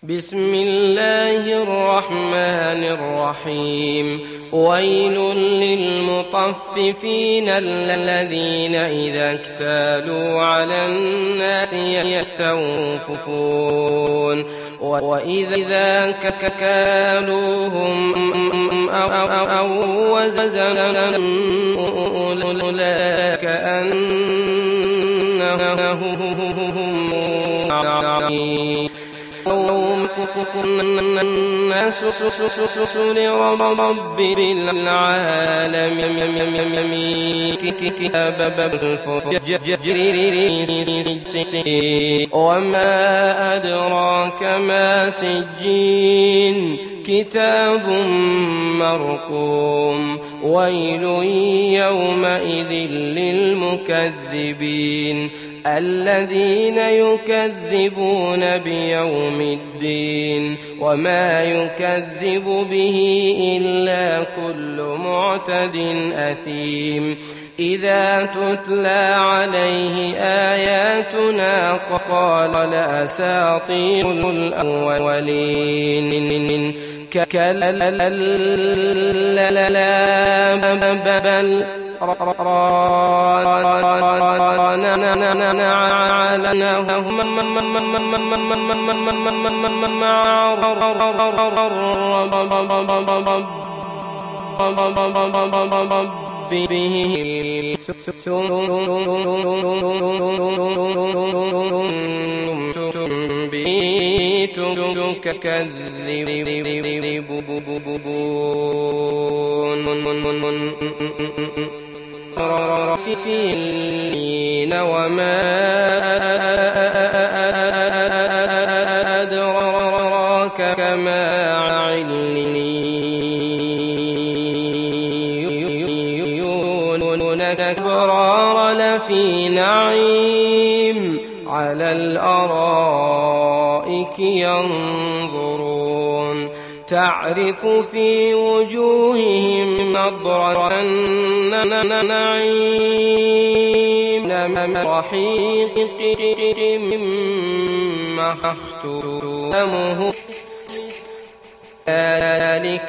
بسم الله الرحمن الرحيم. ويل للمطففين الذين إذا اكتالوا على الناس يستوفون وإذا كالوهم أو وزنهم أولئك كأنهم الناس لرب العالمين كتاب الفجر وما أدراك ما سجين كتاب مرقوم. ويل يومئذ للمكذبين الذين يكذبون بيوم الدين وما يكذب به إلا كل معتد أثيم. إذا تتلى عليه آياتنا قال أساطير الأولين كلا بل رفيفين وما أدراك ما عليون أبرار لفي نعيم على الأرائك ينظرون تعرف في وجوههم نضرة النعيم رحيق مختومه ذلك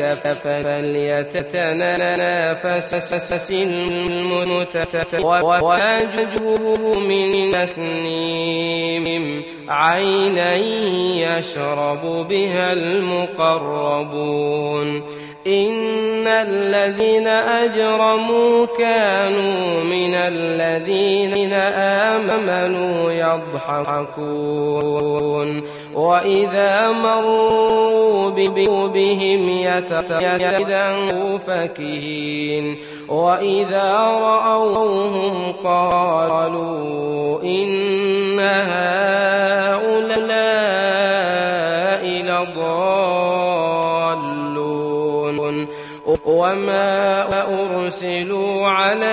فليتنافس المتنافسون ووجهه من تسنيم عينا يشرب بها المقربون. إن الذين أجرموا كانوا من الذين آمنوا يضحكون وإذا مروا بهم يتغيظون فكهين وإذا رأوهم قالوا إن هؤلاء لضالون وما أرسلوا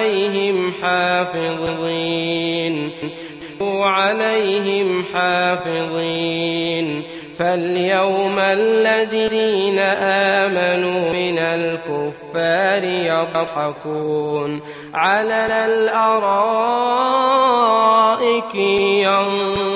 عليهم حافظين فاليوم الذين آمنوا من الكفار يضحكون على الأرائك ينظرون